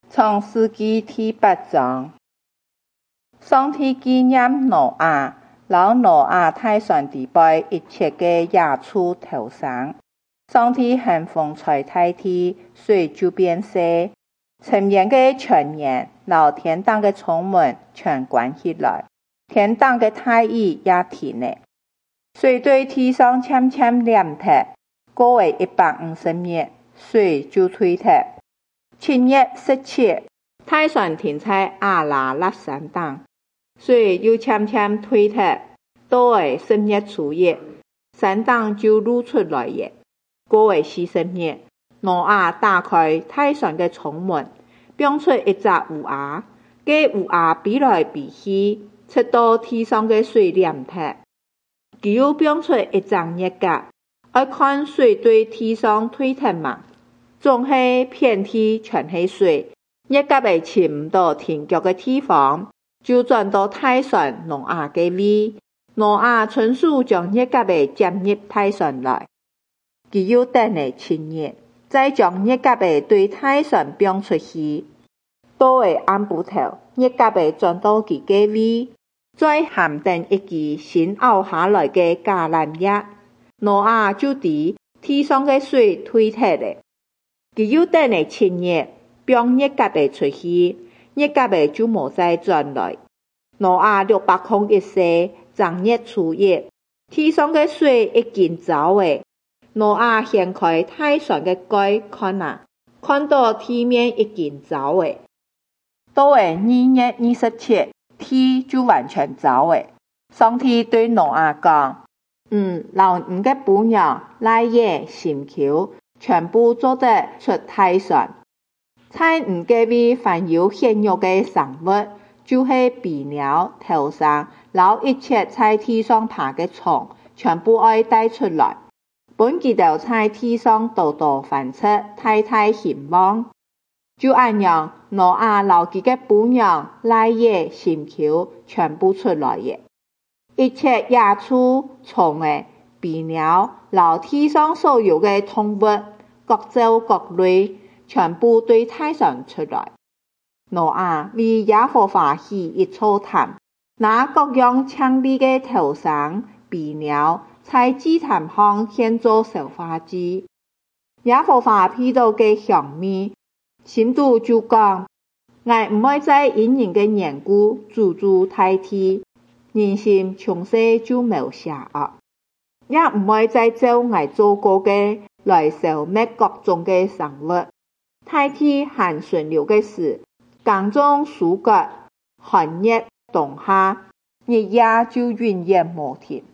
創世記第8章，上帝紀念挪亞，留挪亞大船底背一切嘅野畜頭上。上帝喊風吹大地，水就變色。前面嘅泉眼，留天堂嘅窗門全關起來，天堂嘅大雨也停了。水對地上漸漸涼透，過為150日，水就退透。7月17，大船停在亞拉臘山頂，水又漸漸退透。到為10月初一，山頂就露出來了。過為40日，挪亞打開大船嘅窗門，變出一隻烏鴉，嘅烏鴉飛來飛去，直到地上嘅水涼透。佢又變出一隻熱鴿，愛看水對地上退透嘛，總係遍地全係水，熱鴿被尋唔到停腳嘅地方，就轉到大船挪亞嘅位。挪亞親手將熱鴿被接入大船來。佢又等了7日，再將熱鴿被對大船變出去。到為暗晡頭，熱鴿被轉到佢嘅位，再含等一支新熬下來嘅橄欖葉。挪亞就知地上嘅水退透了。佢又等了7日，變熱鴿被出去，熱鴿被就冇再轉來。挪亞601歲，正月初一，地上嘅水已經走了。挪亞掀開大船嘅蓋看啊，看到地面已經走了。到為2月27，地就完全走了。上帝對挪亞講：留你嘅母娘、奶爺、新婦，全部做得出大船。在你嘅位凡有血肉嘅生物，就是飛鳥、頭上，留一切在地上爬嘅蟲，全部愛帶出來。本佢哋在地上多多繁殖，大大興旺。就按樣，挪亞留佢嘅母娘、奶爺、新婦全部出來嘅。一切野畜、蟲嘅、飛鳥，留地上所有嘅動物，各族各類，全部對大船出來。挪亞為耶和華起一座壇，拿各樣強力嘅頭上、飛鳥，在祭壇上獻做燒化祭。耶和華睇到嘅香味，心裏就講：我唔會再因人嘅緣故咒詛大地，人心從細就冇邪惡，也唔會再照我做過嘅來消滅各種嘅生物。大地含順流嘅事，耕種收割，寒熱冬夏，日夜就永遠無停。